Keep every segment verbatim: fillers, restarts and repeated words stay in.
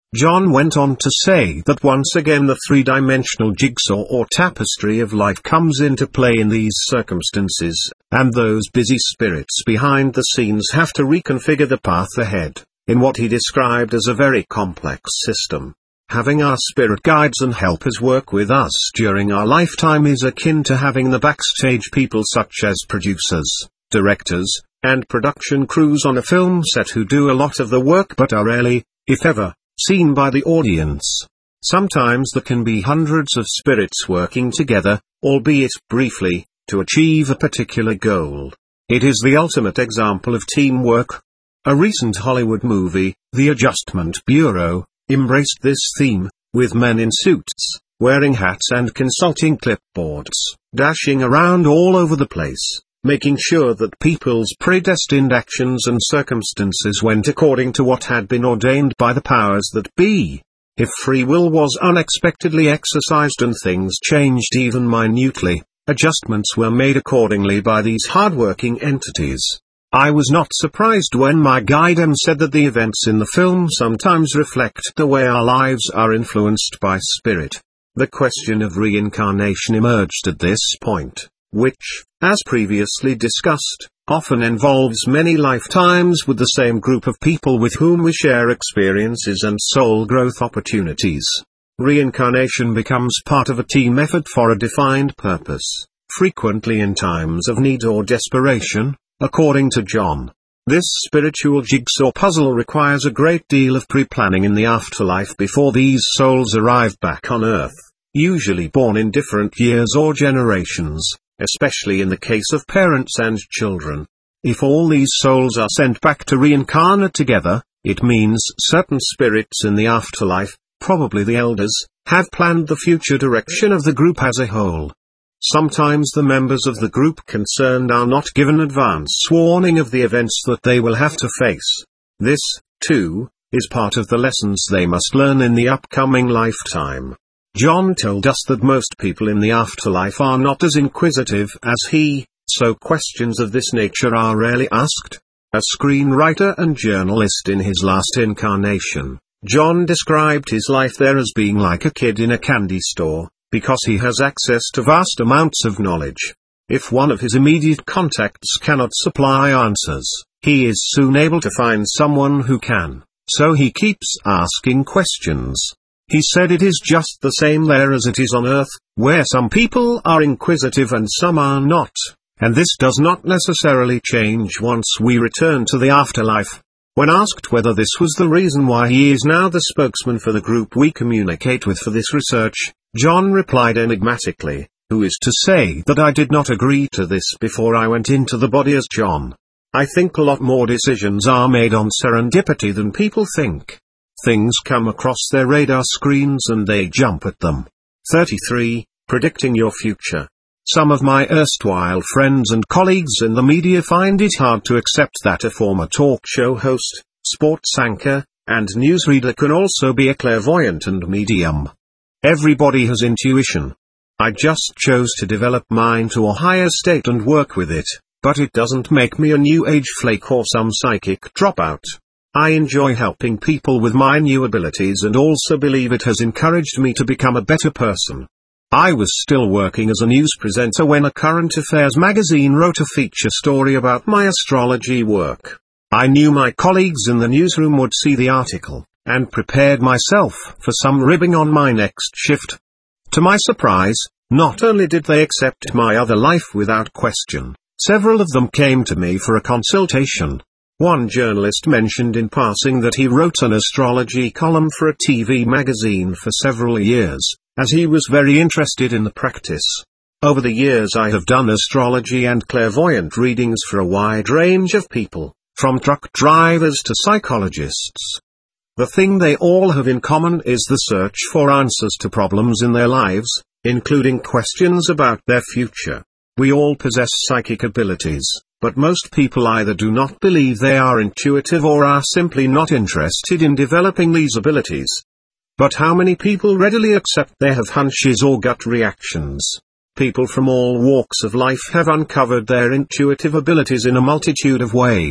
John went on to say that once again the three-dimensional jigsaw or tapestry of life comes into play in these circumstances, and those busy spirits behind the scenes have to reconfigure the path ahead, in what he described as a very complex system. Having our spirit guides and helpers work with us during our lifetime is akin to having the backstage people such as producers, directors, and production crews on a film set who do a lot of the work but are rarely, if ever, seen by the audience. Sometimes there can be hundreds of spirits working together, albeit briefly, to achieve a particular goal. It is the ultimate example of teamwork. A recent Hollywood movie, The Adjustment Bureau, embraced this theme, with men in suits, wearing hats and consulting clipboards, dashing around all over the place, making sure that people's predestined actions and circumstances went according to what had been ordained by the powers that be. If free will was unexpectedly exercised and things changed even minutely, adjustments were made accordingly by these hard-working entities. I was not surprised when my guide M said that the events in the film sometimes reflect the way our lives are influenced by spirit. The question of reincarnation emerged at this point, which, as previously discussed, often involves many lifetimes with the same group of people with whom we share experiences and soul growth opportunities. Reincarnation becomes part of a team effort for a defined purpose, frequently in times of need or desperation, according to John. This spiritual jigsaw puzzle requires a great deal of pre-planning in the afterlife before these souls arrive back on Earth, usually born in different years or generations, especially in the case of parents and children. If all these souls are sent back to reincarnate together, it means certain spirits in the afterlife, probably the elders, have planned the future direction of the group as a whole. Sometimes the members of the group concerned are not given advance warning of the events that they will have to face. This, too, is part of the lessons they must learn in the upcoming lifetime. John told us that most people in the afterlife are not as inquisitive as he, so questions of this nature are rarely asked. A screenwriter and journalist in his last incarnation, John described his life there as being like a kid in a candy store, because he has access to vast amounts of knowledge. If one of his immediate contacts cannot supply answers, he is soon able to find someone who can, so he keeps asking questions. He said it is just the same there as it is on Earth, where some people are inquisitive and some are not, and this does not necessarily change once we return to the afterlife. When asked whether this was the reason why he is now the spokesman for the group we communicate with for this research, John replied enigmatically, "Who is to say that I did not agree to this before I went into the body as John? I think a lot more decisions are made on serendipity than people think. Things come across their radar screens and they jump at them." thirty-three. Predicting your future. Some of my erstwhile friends and colleagues in the media find it hard to accept that a former talk show host, sports anchor, and newsreader can also be a clairvoyant and medium. Everybody has intuition. I just chose to develop mine to a higher state and work with it, but it doesn't make me a new age flake or some psychic dropout. I enjoy helping people with my new abilities and also believe it has encouraged me to become a better person. I was still working as a news presenter when a current affairs magazine wrote a feature story about my astrology work. I knew my colleagues in the newsroom would see the article, and prepared myself for some ribbing on my next shift. To my surprise, not only did they accept my other life without question, several of them came to me for a consultation. One journalist mentioned in passing that he wrote an astrology column for a T V magazine for several years, as he was very interested in the practice. Over the years I have done astrology and clairvoyant readings for a wide range of people, from truck drivers to psychologists. The thing they all have in common is the search for answers to problems in their lives, including questions about their future. We all possess psychic abilities, but most people either do not believe they are intuitive or are simply not interested in developing these abilities. But how many people readily accept they have hunches or gut reactions? People from all walks of life have uncovered their intuitive abilities in a multitude of ways,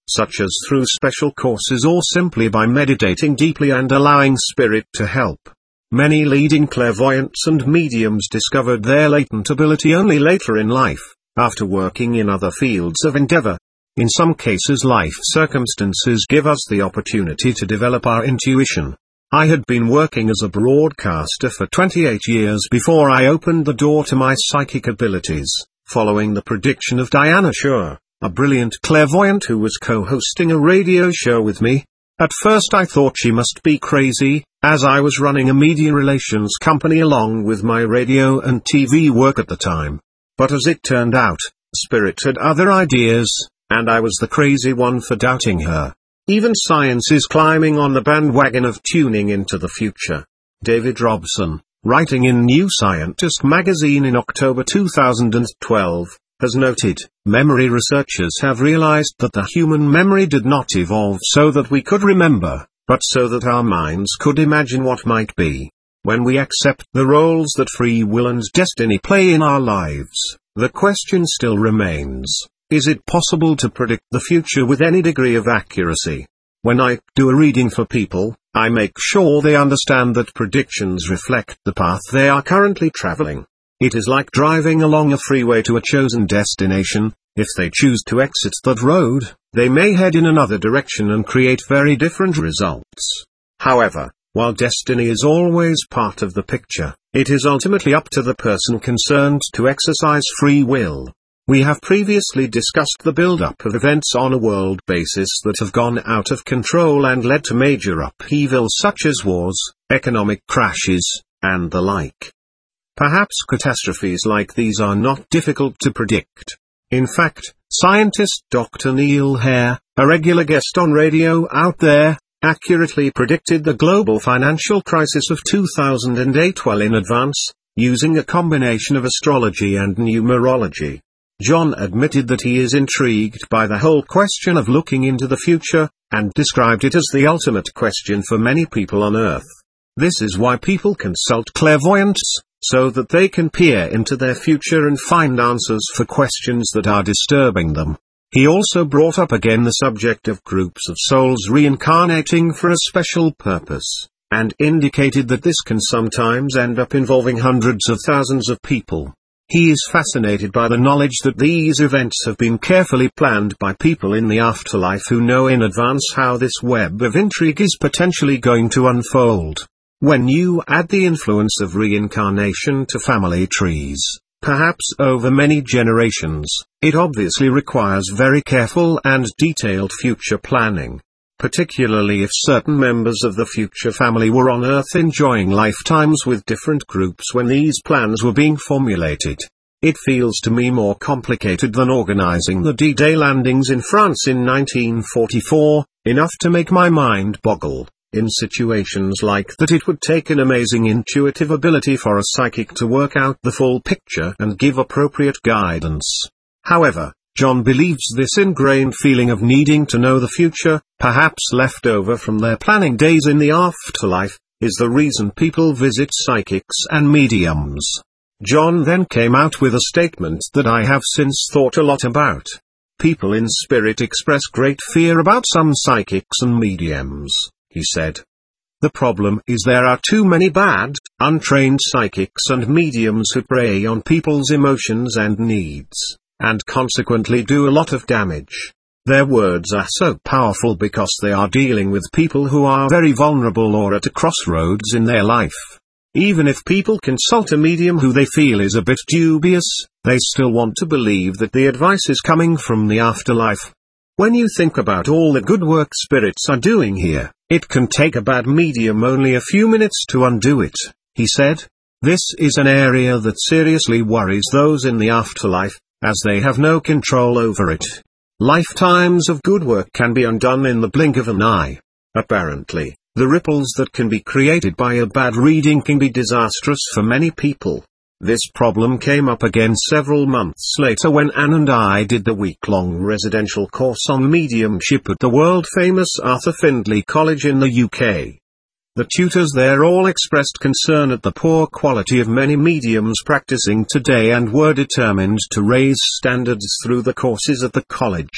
such as through special courses or simply by meditating deeply and allowing spirit to help. Many leading clairvoyants and mediums discovered their latent ability only later in life, after working in other fields of endeavor. In some cases, life circumstances give us the opportunity to develop our intuition. I had been working as a broadcaster for twenty-eight years before I opened the door to my psychic abilities, following the prediction of Diana Shore, a brilliant clairvoyant who was co-hosting a radio show with me. At first I thought she must be crazy, as I was running a media relations company along with my radio and T V work at the time. But as it turned out, Spirit had other ideas, and I was the crazy one for doubting her. Even science is climbing on the bandwagon of tuning into the future. David Robson, writing in New Scientist magazine in October two thousand twelve, has noted, memory researchers have realized that the human memory did not evolve so that we could remember, but so that our minds could imagine what might be. When we accept the roles that free will and destiny play in our lives, the question still remains, is it possible to predict the future with any degree of accuracy? When I do a reading for people, I make sure they understand that predictions reflect the path they are currently traveling. It is like driving along a freeway to a chosen destination. If they choose to exit that road, they may head in another direction and create very different results. However, while destiny is always part of the picture, it is ultimately up to the person concerned to exercise free will. We have previously discussed the build-up of events on a world basis that have gone out of control and led to major upheaval such as wars, economic crashes, and the like. Perhaps catastrophes like these are not difficult to predict. In fact, scientist Doctor Neil Hare, a regular guest on Radio Out There, accurately predicted the global financial crisis of two thousand eight well in advance, using a combination of astrology and numerology. John admitted that he is intrigued by the whole question of looking into the future, and described it as the ultimate question for many people on Earth. This is why people consult clairvoyants, so that they can peer into their future and find answers for questions that are disturbing them. He also brought up again the subject of groups of souls reincarnating for a special purpose, and indicated that this can sometimes end up involving hundreds of thousands of people. He is fascinated by the knowledge that these events have been carefully planned by people in the afterlife who know in advance how this web of intrigue is potentially going to unfold. When you add the influence of reincarnation to family trees, perhaps over many generations, it obviously requires very careful and detailed future planning. Particularly if certain members of the future family were on Earth enjoying lifetimes with different groups when these plans were being formulated. It feels to me more complicated than organizing the D-Day landings in France in nineteen forty-four, enough to make my mind boggle. In situations like that, it would take an amazing intuitive ability for a psychic to work out the full picture and give appropriate guidance. However, John believes this ingrained feeling of needing to know the future, perhaps left over from their planning days in the afterlife, is the reason people visit psychics and mediums. John then came out with a statement that I have since thought a lot about. People in spirit express great fear about some psychics and mediums, he said. The problem is there are too many bad, untrained psychics and mediums who prey on people's emotions and needs, and consequently do a lot of damage. Their words are so powerful because they are dealing with people who are very vulnerable or at a crossroads in their life. Even if people consult a medium who they feel is a bit dubious, they still want to believe that the advice is coming from the afterlife. When you think about all the good work spirits are doing here, it can take a bad medium only a few minutes to undo it, he said. This is an area that seriously worries those in the afterlife, as they have no control over it. Lifetimes of good work can be undone in the blink of an eye. Apparently, the ripples that can be created by a bad reading can be disastrous for many people. This problem came up again several months later when Anne and I did the week-long residential course on mediumship at the world-famous Arthur Findlay College in the U K. The tutors there all expressed concern at the poor quality of many mediums practicing today and were determined to raise standards through the courses at the college.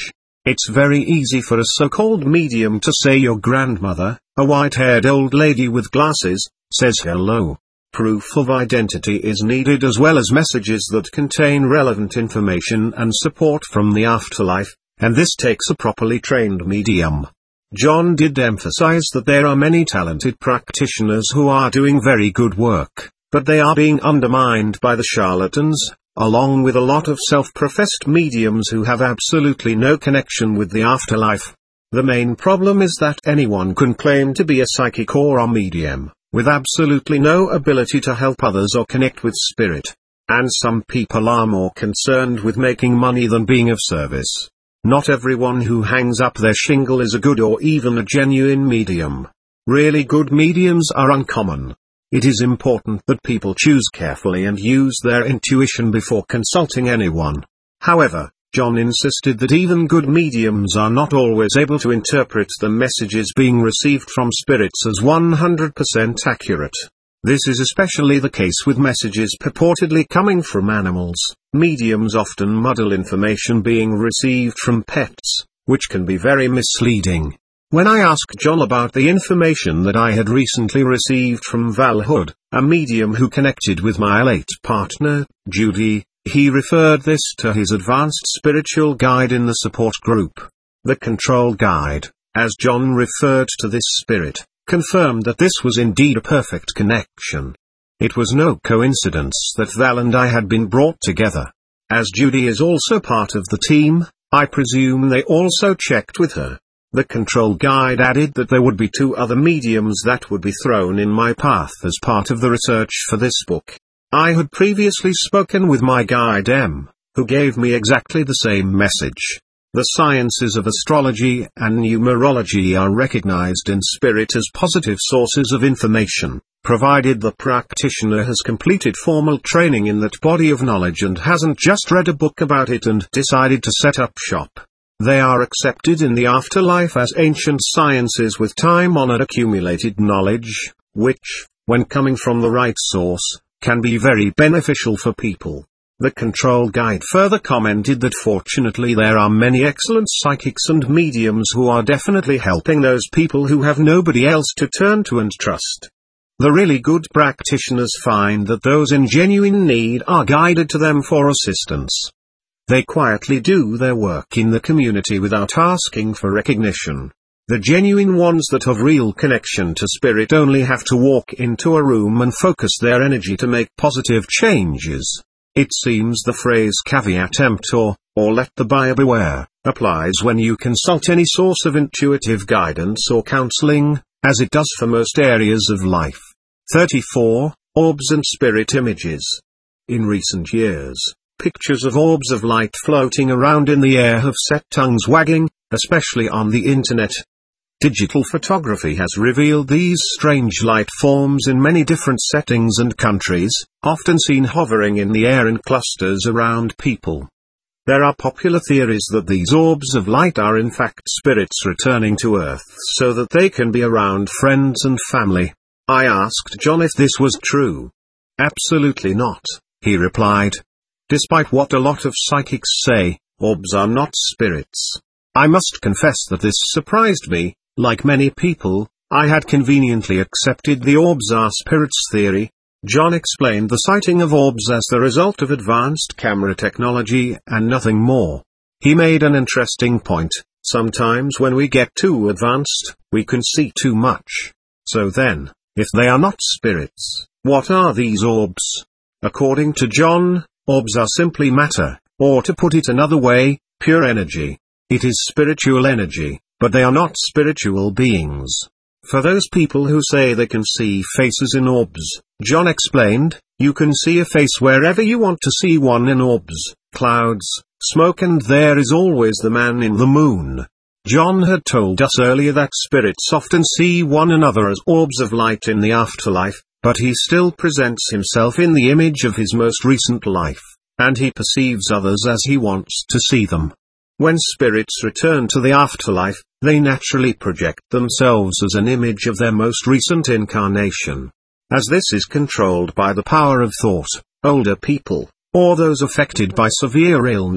It's very easy for a so-called medium to say your grandmother, a white-haired old lady with glasses, says hello. Proof of identity is needed as well as messages that contain relevant information and support from the afterlife, and this takes a properly trained medium. John did emphasize that there are many talented practitioners who are doing very good work, but they are being undermined by the charlatans, along with a lot of self-professed mediums who have absolutely no connection with the afterlife. The main problem is that anyone can claim to be a psychic or a medium, with absolutely no ability to help others or connect with spirit. And some people are more concerned with making money than being of service. Not everyone who hangs up their shingle is a good or even a genuine medium. Really good mediums are uncommon. It is important that people choose carefully and use their intuition before consulting anyone. However, John insisted that even good mediums are not always able to interpret the messages being received from spirits as one hundred percent accurate. This is especially the case with messages purportedly coming from animals. Mediums often muddle information being received from pets, which can be very misleading. When I asked John about the information that I had recently received from Val Hood, a medium who connected with my late partner, Judy, he referred this to his advanced spiritual guide in the support group. The control guide, as John referred to this spirit, confirmed that this was indeed a perfect connection. It was no coincidence that Val and I had been brought together. As Judy is also part of the team, I presume they also checked with her. The control guide added that there would be two other mediums that would be thrown in my path as part of the research for this book. I had previously spoken with my guide M, who gave me exactly the same message. The sciences of astrology and numerology are recognized in spirit as positive sources of information, provided the practitioner has completed formal training in that body of knowledge and hasn't just read a book about it and decided to set up shop. They are accepted in the afterlife as ancient sciences with time-honored accumulated knowledge, which, when coming from the right source, can be very beneficial for people. The control guide further commented that fortunately there are many excellent psychics and mediums who are definitely helping those people who have nobody else to turn to and trust. The really good practitioners find that those in genuine need are guided to them for assistance. They quietly do their work in the community without asking for recognition. The genuine ones that have real connection to spirit only have to walk into a room and focus their energy to make positive changes. It seems the phrase caveat emptor, or let the buyer beware, applies when you consult any source of intuitive guidance or counseling, as it does for most areas of life. thirty-four. Orbs and Spirit Images. In recent years, pictures of orbs of light floating around in the air have set tongues wagging, especially on the internet. Digital photography has revealed these strange light forms in many different settings and countries, often seen hovering in the air in clusters around people. There are popular theories that these orbs of light are in fact spirits returning to Earth so that they can be around friends and family. I asked John if this was true. Absolutely not, he replied. Despite what a lot of psychics say, orbs are not spirits. I must confess that this surprised me. Like many people, I had conveniently accepted the orbs are spirits theory. John explained the sighting of orbs as the result of advanced camera technology and nothing more. He made an interesting point. Sometimes when we get too advanced, we can see too much. So then, if they are not spirits, what are these orbs? According to John, orbs are simply matter, or to put it another way, pure energy. It is spiritual energy, but they are not spiritual beings. For those people who say they can see faces in orbs, John explained, you can see a face wherever you want to see one in orbs, clouds, smoke, and there is always the man in the moon. John had told us earlier that spirits often see one another as orbs of light in the afterlife, but he still presents himself in the image of his most recent life, and he perceives others as he wants to see them. When spirits return to the afterlife, they naturally project themselves as an image of their most recent incarnation. As this is controlled by the power of thought, older people, or those affected by severe illness,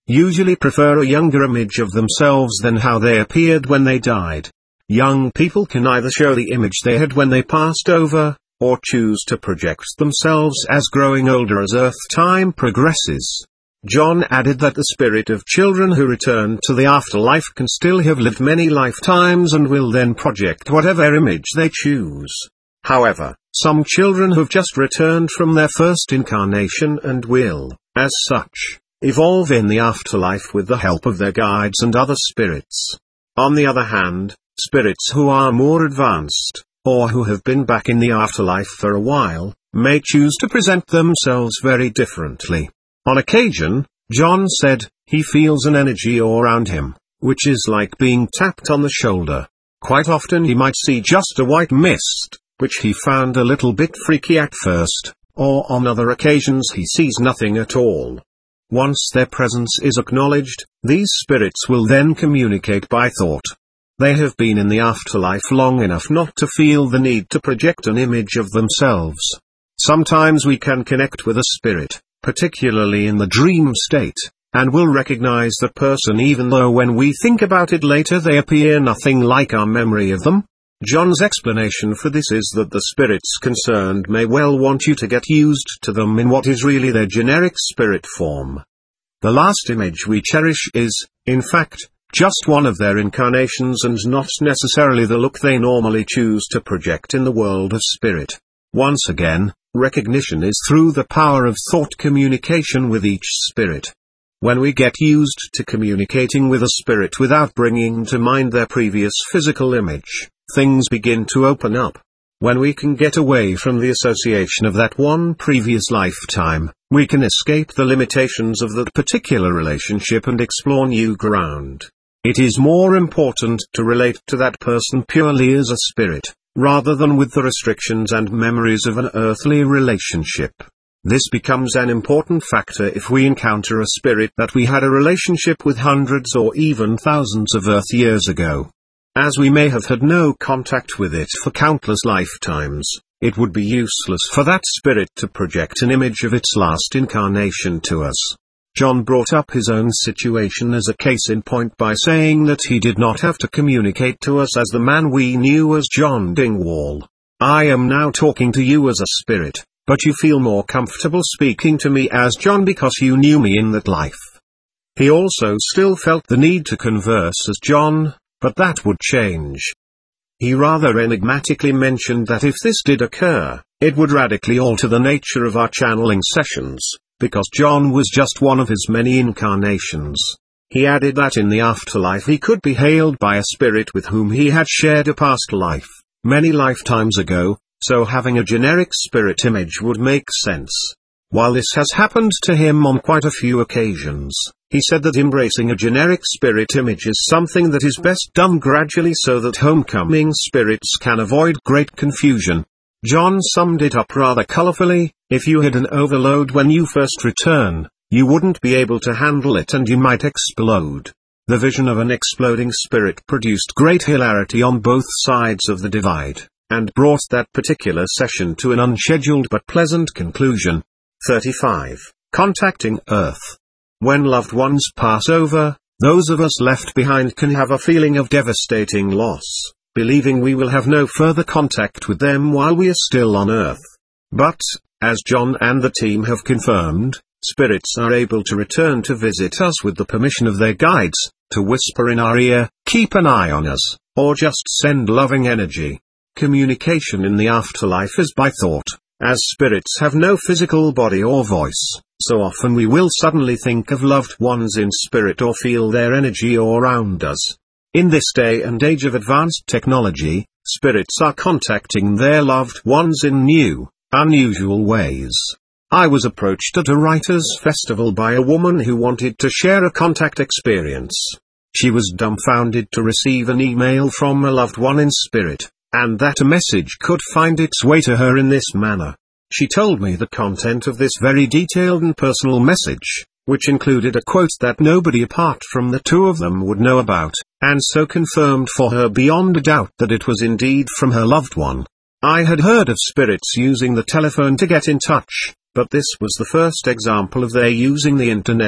usually prefer a younger image of themselves than how they appeared when they died. Young people can either show the image they had when they passed over, or choose to project themselves as growing older as Earth time progresses. John added that the spirit of children who return to the afterlife can still have lived many lifetimes and will then project whatever image they choose. However, some children have just returned from their first incarnation and will, as such, evolve in the afterlife with the help of their guides and other spirits. On the other hand, spirits who are more advanced, or who have been back in the afterlife for a while, may choose to present themselves very differently. On occasion, John said, he feels an energy all around him, which is like being tapped on the shoulder. Quite often he might see just a white mist, which he found a little bit freaky at first, or on other occasions he sees nothing at all. Once their presence is acknowledged, these spirits will then communicate by thought. They have been in the afterlife long enough not to feel the need to project an image of themselves. Sometimes we can connect with a spirit, particularly in the dream state, and will recognize that person even though when we think about it later they appear nothing like our memory of them. John's explanation for this is that the spirits concerned may well want you to get used to them in what is really their generic spirit form. The last image we cherish is, in fact, just one of their incarnations and not necessarily the look they normally choose to project in the world of spirit. Once again, recognition is through the power of thought communication with each spirit. When we get used to communicating with a spirit without bringing to mind their previous physical image, things begin to open up. When we can get away from the association of that one previous lifetime, we can escape the limitations of that particular relationship and explore new ground. It is more important to relate to that person purely as a spirit, rather than with the restrictions and memories of an earthly relationship. This becomes an important factor if we encounter a spirit that we had a relationship with hundreds or even thousands of Earth years ago. As we may have had no contact with it for countless lifetimes, it would be useless for that spirit to project an image of its last incarnation to us. John brought up his own situation as a case in point by saying that he did not have to communicate to us as the man we knew as John Dingwall. I am now talking to you as a spirit, but you feel more comfortable speaking to me as John because you knew me in that life. He also still felt the need to converse as John, but that would change. He rather enigmatically mentioned that if this did occur, it would radically alter the nature of our channeling sessions, because John was just one of his many incarnations. He added that in the afterlife he could be hailed by a spirit with whom he had shared a past life, many lifetimes ago, so having a generic spirit image would make sense. While this has happened to him on quite a few occasions, he said that embracing a generic spirit image is something that is best done gradually so that homecoming spirits can avoid great confusion. John summed it up rather colorfully: if you had an overload when you first return, you wouldn't be able to handle it and you might explode. The vision of an exploding spirit produced great hilarity on both sides of the divide, and brought that particular session to an unscheduled but pleasant conclusion. thirty-five. Contacting Earth. When loved ones pass over, those of us left behind can have a feeling of devastating loss, believing we will have no further contact with them while we are still on Earth. But, as John and the team have confirmed, spirits are able to return to visit us with the permission of their guides, to whisper in our ear, keep an eye on us, or just send loving energy. Communication in the afterlife is by thought, as spirits have no physical body or voice, so often we will suddenly think of loved ones in spirit or feel their energy all around us. In this day and age of advanced technology, spirits are contacting their loved ones in new, unusual ways. I was approached at a writers' festival by a woman who wanted to share a contact experience. She was dumbfounded to receive an email from a loved one in spirit, and that a message could find its way to her in this manner. She told me the content of this very detailed and personal message, which included a quote that nobody apart from the two of them would know about, and so confirmed for her beyond a doubt that it was indeed from her loved one. I had heard of spirits using the telephone to get in touch, but this was the first example of their using the internet.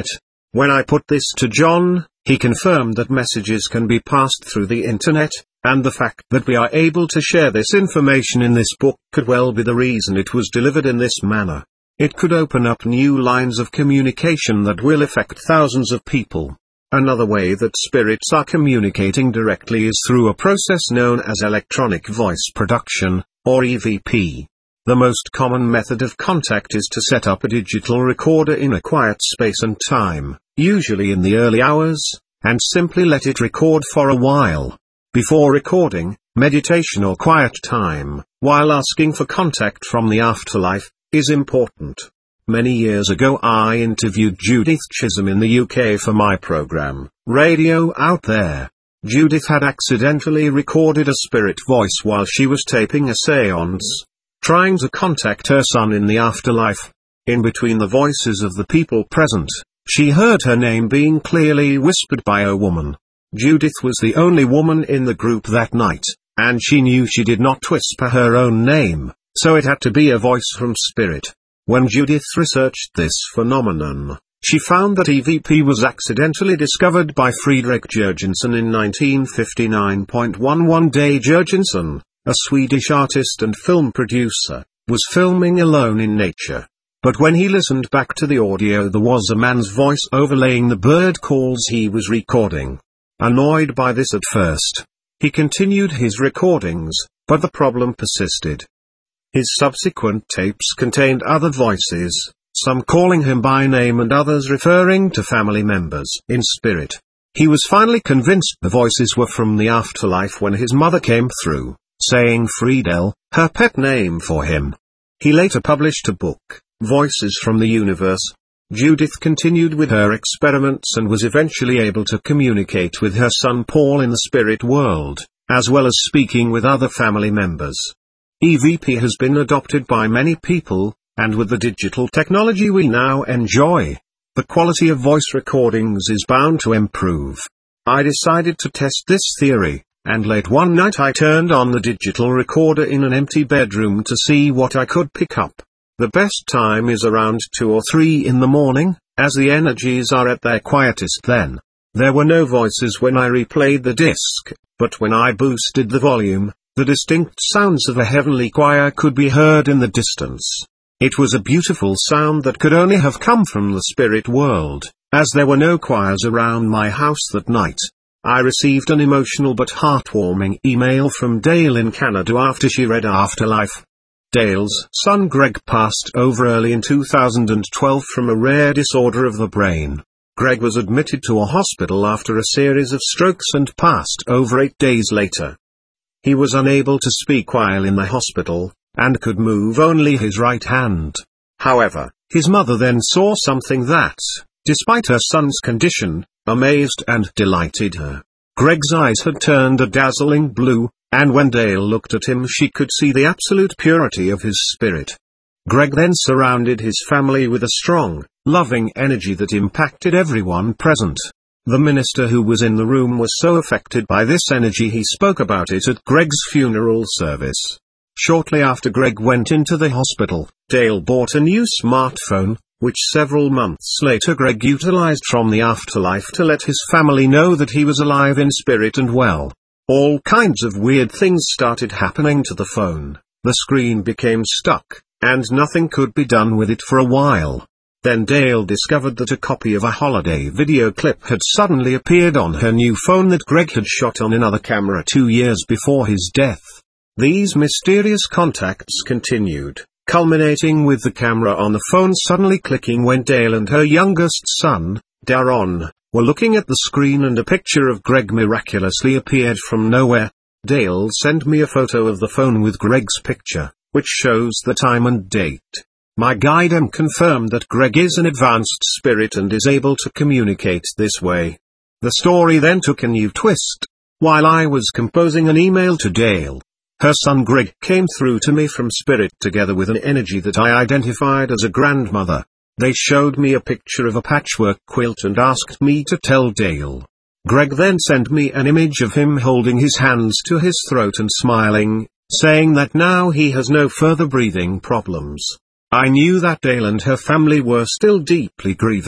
When I put this to John, he confirmed that messages can be passed through the internet, and the fact that we are able to share this information in this book could well be the reason it was delivered in this manner. It could open up new lines of communication that will affect thousands of people. Another way that spirits are communicating directly is through a process known as electronic voice production, or E V P. The most common method of contact is to set up a digital recorder in a quiet space and time, usually in the early hours, and simply let it record for a while. Before recording, meditation or quiet time, while asking for contact from the afterlife, is important. Many years ago I interviewed Judith Chisholm in the U K for my program, Radio Out There. Judith had accidentally recorded a spirit voice while she was taping a seance, trying to contact her son in the afterlife. In between the voices of the people present, she heard her name being clearly whispered by a woman. Judith was the only woman in the group that night, and she knew she did not whisper her own name, so it had to be a voice from spirit. When Judith researched this phenomenon, she found that E V P was accidentally discovered by Fredrik Jurgensen in nineteen fifty-nine. One day Jurgensen, a Swedish artist and film producer, was filming alone in nature. But when he listened back to the audio, there was a man's voice overlaying the bird calls he was recording. Annoyed by this at first, he continued his recordings, but the problem persisted. His subsequent tapes contained other voices, some calling him by name and others referring to family members in spirit. He was finally convinced the voices were from the afterlife when his mother came through, saying Friedel, her pet name for him. He later published a book, Voices from the Universe. Judith continued with her experiments and was eventually able to communicate with her son Paul in the spirit world, as well as speaking with other family members. E V P has been adopted by many people, and with the digital technology we now enjoy, the quality of voice recordings is bound to improve. I decided to test this theory, and late one night I turned on the digital recorder in an empty bedroom to see what I could pick up. The best time is around two or three in the morning, as the energies are at their quietest then. There were no voices when I replayed the disc, but when I boosted the volume, the distinct sounds of a heavenly choir could be heard in the distance. It was a beautiful sound that could only have come from the spirit world, as there were no choirs around my house that night. I received an emotional but heartwarming email from Dale in Canada after she read Afterlife. Dale's son Greg passed over early in two thousand twelve from a rare disorder of the brain. Greg was admitted to a hospital after a series of strokes and passed over eight days later. He was unable to speak while in the hospital, and could move only his right hand. However, his mother then saw something that, despite her son's condition, amazed and delighted her. Greg's eyes had turned a dazzling blue, and when Dale looked at him she could see the absolute purity of his spirit. Greg then surrounded his family with a strong, loving energy that impacted everyone present. The minister who was in the room was so affected by this energy he spoke about it at Greg's funeral service. Shortly after Greg went into the hospital, Dale bought a new smartphone, which several months later Greg utilized from the afterlife to let his family know that he was alive in spirit and well. All kinds of weird things started happening to the phone. The screen became stuck, and nothing could be done with it for a while. Then Dale discovered that a copy of a holiday video clip had suddenly appeared on her new phone that Greg had shot on another camera two years before his death. These mysterious contacts continued, culminating with the camera on the phone suddenly clicking when Dale and her youngest son, Daron, were looking at the screen and a picture of Greg miraculously appeared from nowhere. Dale sent me a photo of the phone with Greg's picture, which shows the time and date. My guide M confirmed that Greg is an advanced spirit and is able to communicate this way. The story then took a new twist. While I was composing an email to Dale, her son Greg came through to me from spirit together with an energy that I identified as a grandmother. They showed me a picture of a patchwork quilt and asked me to tell Dale. Greg then sent me an image of him holding his hands to his throat and smiling, saying that now he has no further breathing problems. I knew that Dale and her family were still deeply grieving,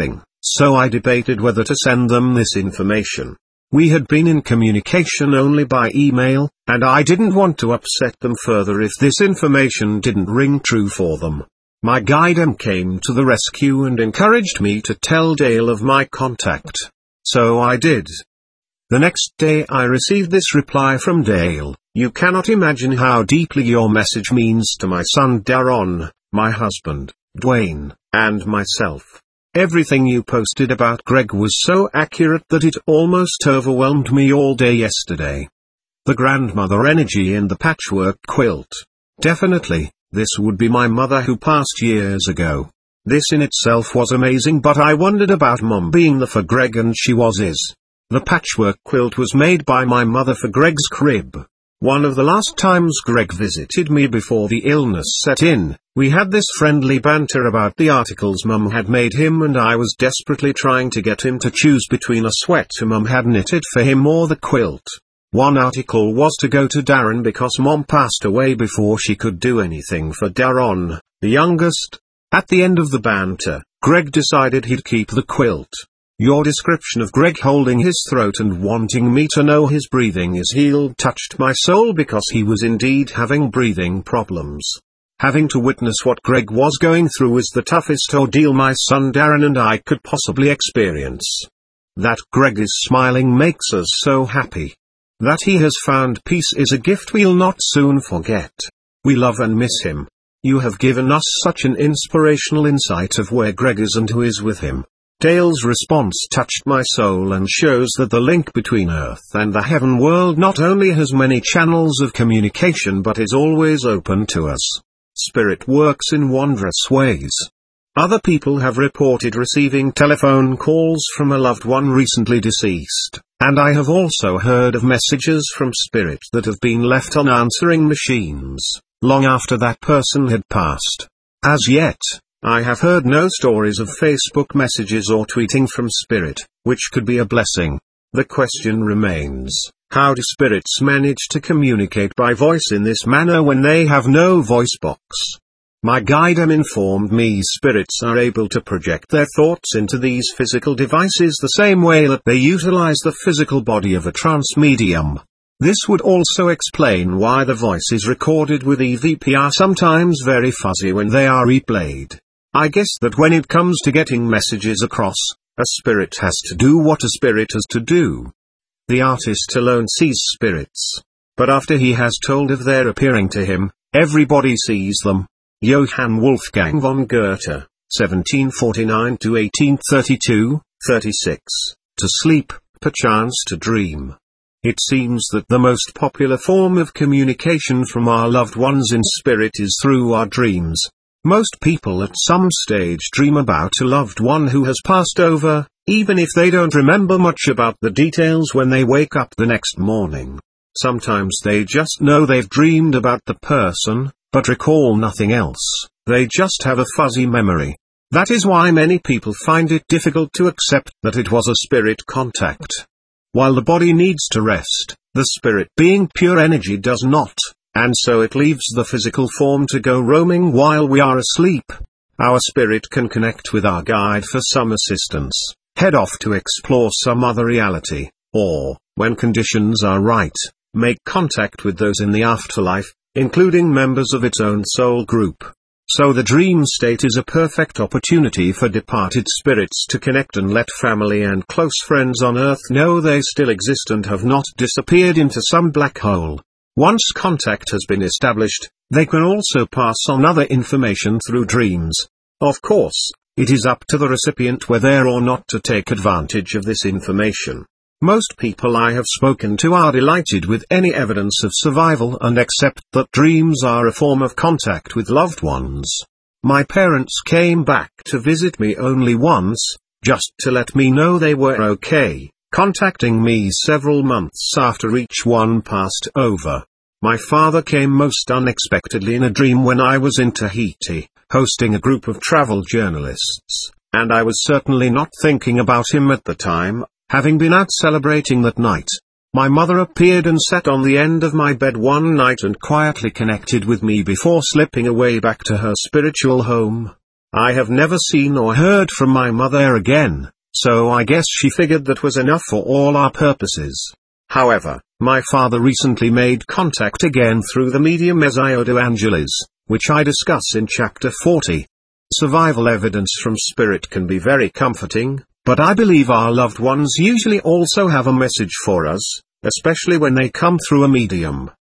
So I debated whether to send them this information. We had been in communication only by email, and I didn't want to upset them further if this information didn't ring true for them. My guide M came to the rescue and encouraged me to tell Dale of my contact. So I did. The next day I received this reply from Dale: "You cannot imagine how deeply your message means to my son Darren, my husband, Dwayne, and myself. Everything you posted about Greg was so accurate that it almost overwhelmed me all day yesterday. The grandmother energy in the patchwork quilt. Definitely, this would be my mother who passed years ago. This in itself was amazing, but I wondered about Mom being the for Greg, and she was is. The patchwork quilt was made by my mother for Greg's crib. One of the last times Greg visited me before the illness set in, we had this friendly banter about the articles Mum had made him, and I was desperately trying to get him to choose between a sweater Mum had knitted for him or the quilt. One article was to go to Darren because Mom passed away before she could do anything for Darren, the youngest. At the end of the banter, Greg decided he'd keep the quilt. Your description of Greg holding his throat and wanting me to know his breathing is healed touched my soul, because he was indeed having breathing problems. Having to witness what Greg was going through is the toughest ordeal my son Darren and I could possibly experience. That Greg is smiling makes us so happy. That he has found peace is a gift we'll not soon forget. We love and miss him. You have given us such an inspirational insight of where Greg is and who is with him. Dale's response touched my soul and shows that the link between Earth and the heaven world not only has many channels of communication but is always open to us. Spirit works in wondrous ways. Other people have reported receiving telephone calls from a loved one recently deceased, and I have also heard of messages from Spirit that have been left on answering machines, long after that person had passed. As yet, I have heard no stories of Facebook messages or tweeting from Spirit, which could be a blessing. The question remains, how do spirits manage to communicate by voice in this manner when they have no voice box? My guide M informed me spirits are able to project their thoughts into these physical devices the same way that they utilize the physical body of a trance medium. This would also explain why the voices recorded with E V P are sometimes very fuzzy when they are replayed. I guess that when it comes to getting messages across, a spirit has to do what a spirit has to do. The artist alone sees spirits. But after he has told if they're appearing to him, everybody sees them. Johann Wolfgang von Goethe, seventeen forty-nine to eighteen thirty-two, thirty-six, to sleep, perchance to dream. It seems that the most popular form of communication from our loved ones in spirit is through our dreams. Most people at some stage dream about a loved one who has passed over, even if they don't remember much about the details when they wake up the next morning. Sometimes they just know they've dreamed about the person, but recall nothing else. They just have a fuzzy memory. That is why many people find it difficult to accept that it was a spirit contact. While the body needs to rest, the spirit, being pure energy, does not. And so it leaves the physical form to go roaming while we are asleep. Our spirit can connect with our guide for some assistance, head off to explore some other reality, or, when conditions are right, make contact with those in the afterlife, including members of its own soul group. So the dream state is a perfect opportunity for departed spirits to connect and let family and close friends on earth know they still exist and have not disappeared into some black hole. Once contact has been established, they can also pass on other information through dreams. Of course, it is up to the recipient whether or not to take advantage of this information. Most people I have spoken to are delighted with any evidence of survival and accept that dreams are a form of contact with loved ones. My parents came back to visit me only once, just to let me know they were okay, contacting me several months after each one passed over. My father came most unexpectedly in a dream when I was in Tahiti, hosting a group of travel journalists, and I was certainly not thinking about him at the time, having been out celebrating that night. My mother appeared and sat on the end of my bed one night and quietly connected with me before slipping away back to her spiritual home. I have never seen or heard from my mother again, so I guess she figured that was enough for all our purposes. However, my father recently made contact again through the medium Esaio de Angelis, which I discuss in chapter forty. Survival evidence from spirit can be very comforting, but I believe our loved ones usually also have a message for us, especially when they come through a medium.